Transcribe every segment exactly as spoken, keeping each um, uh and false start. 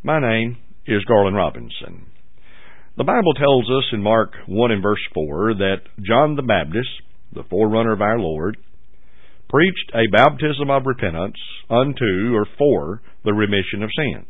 My name is Garland Robinson. The Bible tells us in Mark one and verse four that John the Baptist, the forerunner of our Lord, preached a baptism of repentance unto or for the remission of sins.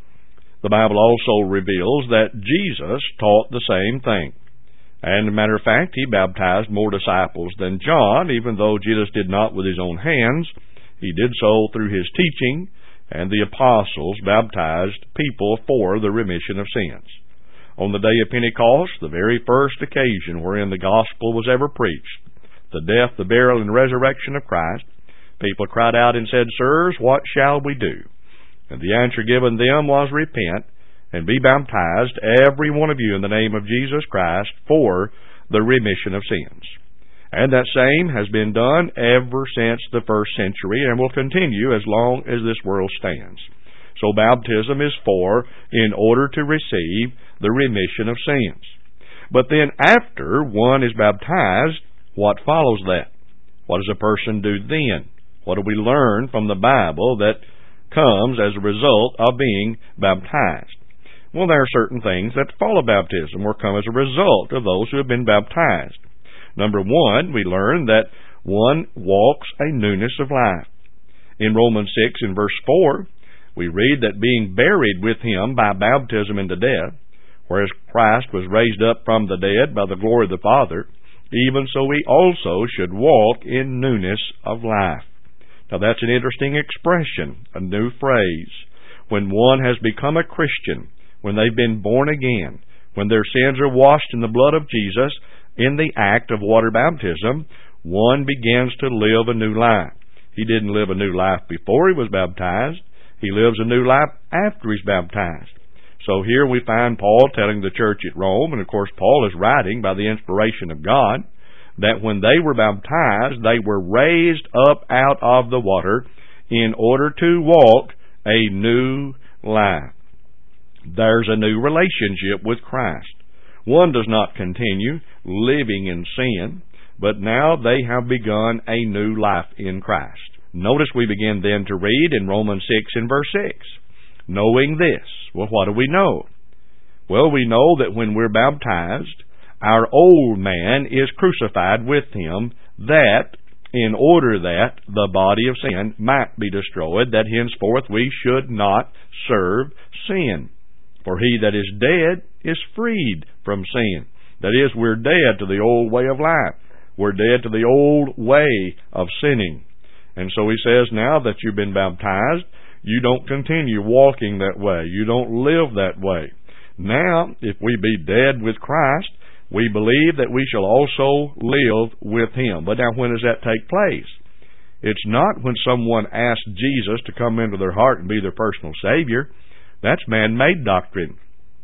The Bible also reveals that Jesus taught the same thing. And as a matter of fact, he baptized more disciples than John, even though Jesus did not with his own hands. He did so through his teaching, and the apostles baptized people for the remission of sins. On the day of Pentecost, the very first occasion wherein the gospel was ever preached, the death, the burial, and resurrection of Christ, people cried out and said, Sirs, what shall we do? And the answer given them was, Repent, and be baptized, every one of you, in the name of Jesus Christ, for the remission of sins. And that same has been done ever since the first century, and will continue as long as this world stands. So baptism is for, in order to receive the remission of sins. But then after one is baptized, what follows that? What does a person do then? What do we learn from the Bible that comes as a result of being baptized? Well, there are certain things that follow baptism or come as a result of those who have been baptized. Number one, we learn that one walks a newness of life. In Romans six and verse four, we read that being buried with him by baptism into death, whereas Christ was raised up from the dead by the glory of the Father, even so we also should walk in newness of life. Now that's an interesting expression, a new phrase. When one has become a Christian, when they've been born again, when their sins are washed in the blood of Jesus, in the act of water baptism, one begins to live a new life. He didn't live a new life before he was baptized. He lives a new life after he's baptized. So here we find Paul telling the church at Rome, and of course Paul is writing by the inspiration of God, that when they were baptized, they were raised up out of the water in order to walk a new life. There's a new relationship with Christ. One does not continue living in sin, but now they have begun a new life in Christ. Notice we begin then to read in Romans six and verse six. Knowing this. Well, what do we know? Well, we know that when we're baptized, our old man is crucified with him, that in order that the body of sin might be destroyed, that henceforth we should not serve sin. For he that is dead is freed from sin. That is, we're dead to the old way of life. We're dead to the old way of sinning. And so he says, now that you've been baptized, you don't continue walking that way. You don't live that way. Now, if we be dead with Christ, we believe that we shall also live with him. But now, when does that take place? It's not when someone asks Jesus to come into their heart and be their personal Savior. That's man-made doctrine.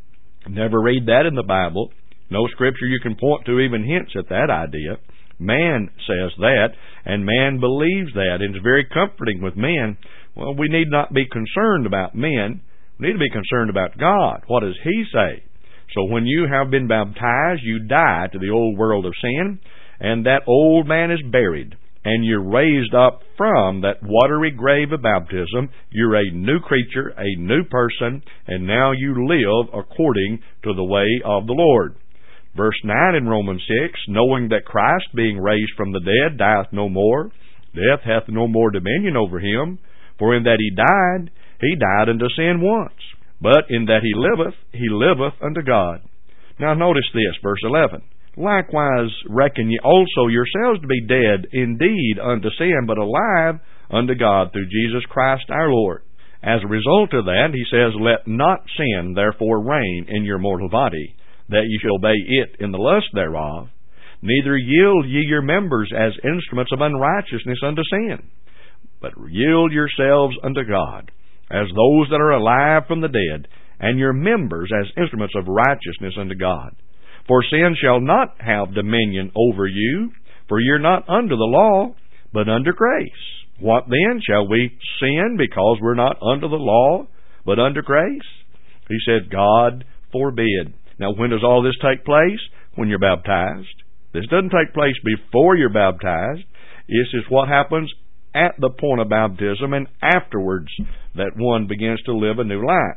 Never read that in the Bible. No scripture you can point to even hints at that idea. Man says that, and man believes that, and it's very comforting with men. Well, we need not be concerned about men. We need to be concerned about God. What does He say? So when you have been baptized, you die to the old world of sin, and that old man is buried, and you're raised up from that watery grave of baptism. You're a new creature, a new person, and now you live according to the way of the Lord. Verse nine in Romans six, knowing that Christ, being raised from the dead, dieth no more, death hath no more dominion over him, for in that he died, he died unto sin once, but in that he liveth, he liveth unto God. Now notice this, verse eleven. Likewise reckon ye also yourselves to be dead indeed unto sin, but alive unto God through Jesus Christ our Lord. As a result of that, he says, Let not sin therefore reign in your mortal body, that ye shall obey it in the lust thereof. Neither yield ye your members as instruments of unrighteousness unto sin, but yield yourselves unto God, as those that are alive from the dead, and your members as instruments of righteousness unto God. For sin shall not have dominion over you, for you're not under the law, but under grace. What then? Shall we sin because we're not under the law, but under grace? He said, God forbid. Now, when does all this take place? When you're baptized. This doesn't take place before you're baptized. This is what happens at the point of baptism and afterwards that one begins to live a new life.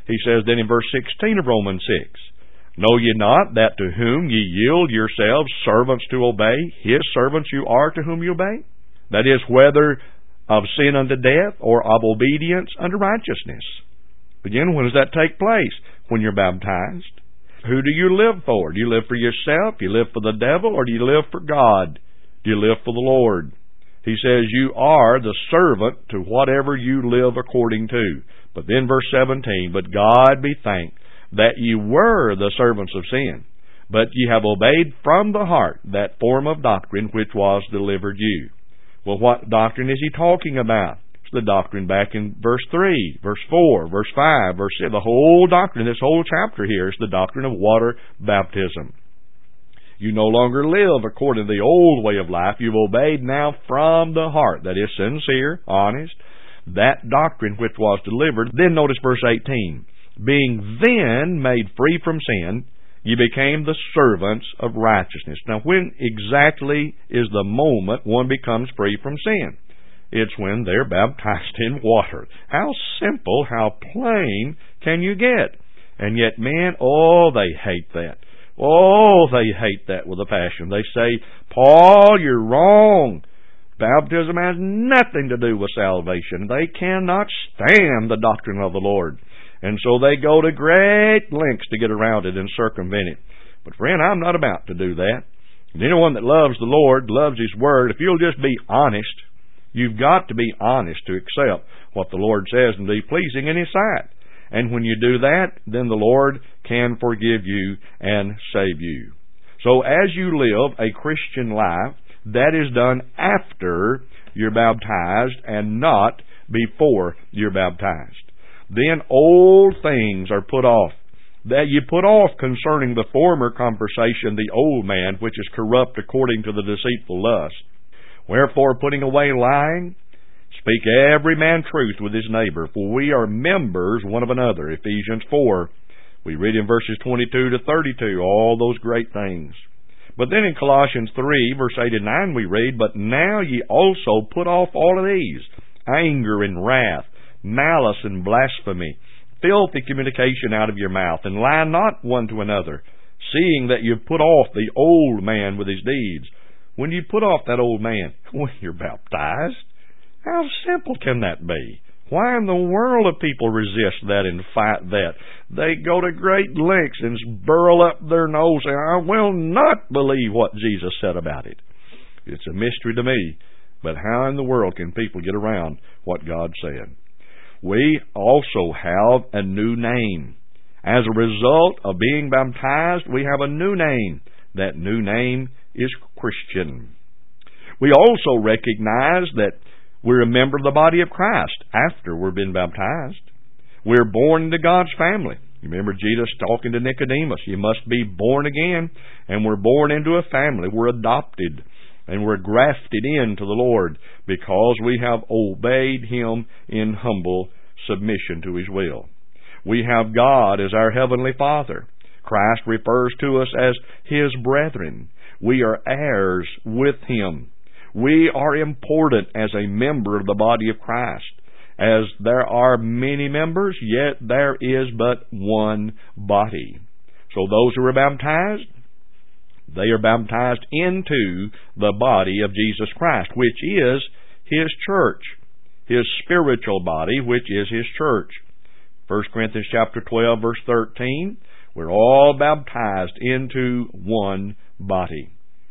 He says then in verse sixteen of Romans six, know ye not that to whom ye yield yourselves servants to obey, his servants you are to whom you obey? That is, whether of sin unto death or of obedience unto righteousness. Again, when does that take place? When you're baptized. Who do you live for? Do you live for yourself? Do you live for the devil? Or do you live for God? Do you live for the Lord? He says you are the servant to whatever you live according to. But then verse seventeen, but God be thanked that ye were the servants of sin, but ye have obeyed from the heart that form of doctrine which was delivered you. Well, what doctrine is he talking about? It's the doctrine back in verse three, verse four, verse five, verse six. The whole doctrine, this whole chapter here is the doctrine of water baptism. You no longer live according to the old way of life. You've obeyed now from the heart. That is sincere, honest. That doctrine which was delivered. Then notice verse eighteen. Being then made free from sin, ye became the servants of righteousness. Now, when exactly is the moment one becomes free from sin? It's when they're baptized in water. How simple, how plain can you get? And yet, men, oh, they hate that. Oh, they hate that with a passion. They say, Paul, you're wrong. Baptism has nothing to do with salvation. They cannot stand the doctrine of the Lord. And so they go to great lengths to get around it and circumvent it. But friend, I'm not about to do that. And anyone that loves the Lord, loves His Word, if you'll just be honest, you've got to be honest to accept what the Lord says and be pleasing in His sight. And when you do that, then the Lord can forgive you and save you. So as you live a Christian life, that is done after you're baptized and not before you're baptized. Then old things are put off. That you put off concerning the former conversation, the old man, which is corrupt according to the deceitful lust. Wherefore, putting away lying, speak every man truth with his neighbor, for we are members one of another. Ephesians four. We read in verses twenty-two to thirty-two, all those great things. But then in Colossians three, verse eight and nine, we read, but now ye also put off all of these, anger and wrath, malice and blasphemy, filthy communication out of your mouth, and lie not one to another, seeing that you've put off the old man with his deeds. When you put off that old man, when you're baptized, how simple can that be? Why in the world do people resist that and fight that? They go to great lengths and burl up their nose and I will not believe what Jesus said about it. It's a mystery to me. But how in the world can people get around what God said? We also have a new name. As a result of being baptized, we have a new name. That new name is Christian. We also recognize that we're a member of the body of Christ after we've been baptized. We're born into God's family. You remember Jesus talking to Nicodemus. You must be born again. And we're born into a family. We're adopted. And we're grafted into the Lord because we have obeyed Him in humble submission to His will. We have God as our Heavenly Father. Christ refers to us as His brethren. We are heirs with Him. We are important as a member of the body of Christ. As there are many members, yet there is but one body. So those who are baptized, they are baptized into the body of Jesus Christ, which is His church, His spiritual body, which is His church. First Corinthians chapter twelve, verse thirteen, we're all baptized into one body.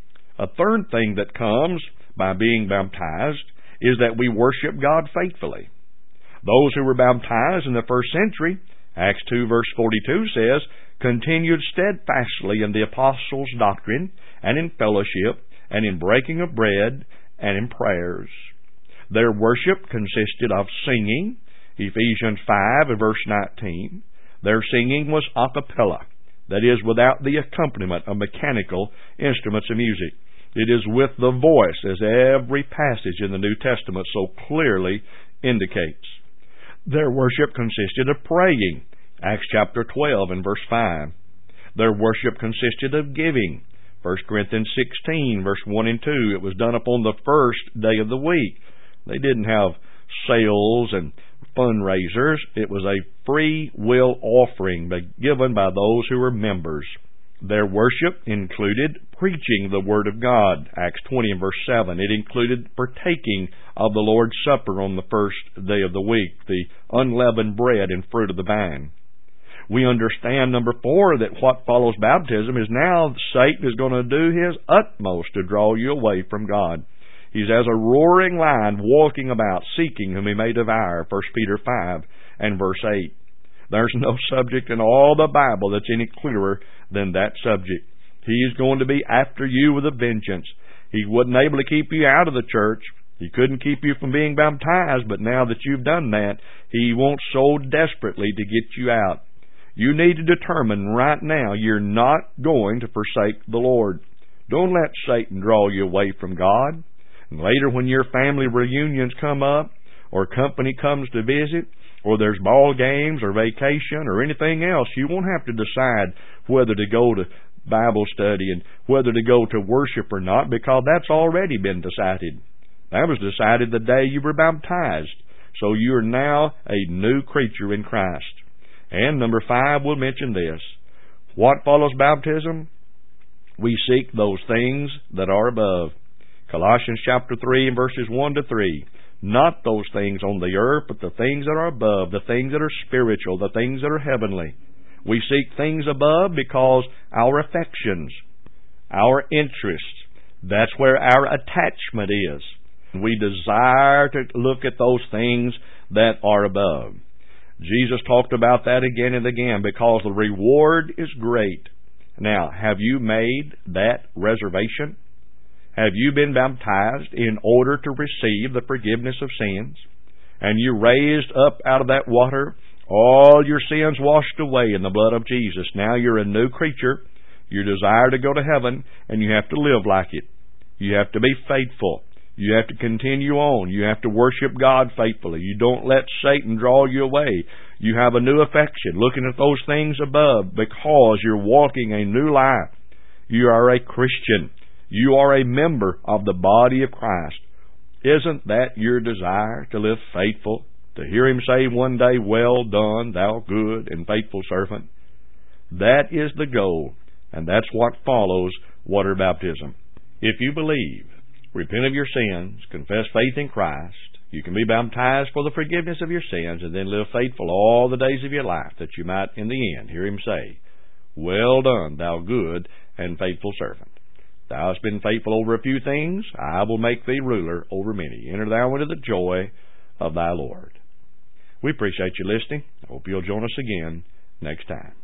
A third thing that comes by being baptized is that we worship God faithfully. Those who were baptized in the first century, Acts two verse forty-two says, continued steadfastly in the apostles' doctrine, and in fellowship, and in breaking of bread, and in prayers. Their worship consisted of singing, Ephesians five and verse nineteen. Their singing was a cappella, that is, without the accompaniment of mechanical instruments of music. It is with the voice, as every passage in the New Testament so clearly indicates. Their worship consisted of praying, Acts chapter twelve and verse five. Their worship consisted of giving, First Corinthians sixteen, verse one and two. It was done upon the first day of the week. They didn't have sales and fundraisers. It was a free will offering given by those who were members. Their worship included preaching the Word of God, Acts twenty and verse seven. It included partaking of the Lord's Supper on the first day of the week, the unleavened bread and fruit of the vine. We understand, number four, that what follows baptism is now Satan is going to do his utmost to draw you away from God. He's as a roaring lion walking about, seeking whom he may devour, First Peter five and verse eight. There's no subject in all the Bible that's any clearer than that subject. He's going to be after you with a vengeance. He wasn't able to keep you out of the church. He couldn't keep you from being baptized, but now that you've done that, he wants so desperately to get you out. You need to determine right now you're not going to forsake the Lord. Don't let Satan draw you away from God. And later when your family reunions come up, or company comes to visit, or there's ball games or vacation or anything else, you won't have to decide whether to go to Bible study and whether to go to worship or not, because that's already been decided. That was decided the day you were baptized. So you are now a new creature in Christ. And number five, we'll mention this. What follows baptism? We seek those things that are above. Colossians chapter three and verses one to three. Not those things on the earth, but the things that are above, the things that are spiritual, the things that are heavenly. We seek things above because our affections, our interests, that's where our attachment is. We desire to look at those things that are above. Jesus talked about that again and again, because the reward is great. Now, have you made that reservation? Have you been baptized in order to receive the forgiveness of sins? And you raised up out of that water, all your sins washed away in the blood of Jesus. Now you're a new creature. You desire to go to heaven, and you have to live like it. You have to be faithful. You have to continue on. You have to worship God faithfully. You don't let Satan draw you away. You have a new affection, looking at those things above, because you're walking a new life. You are a Christian. You are a member of the body of Christ. Isn't that your desire, to live faithful, to hear Him say one day, "Well done, thou good and faithful servant"? That is the goal, and that's what follows water baptism. If you believe, repent of your sins, confess faith in Christ, you can be baptized for the forgiveness of your sins, and then live faithful all the days of your life, that you might in the end hear Him say, "Well done, thou good and faithful servant. Thou hast been faithful over a few things, I will make thee ruler over many. Enter thou into the joy of thy Lord." We appreciate you listening. I hope you'll join us again next time.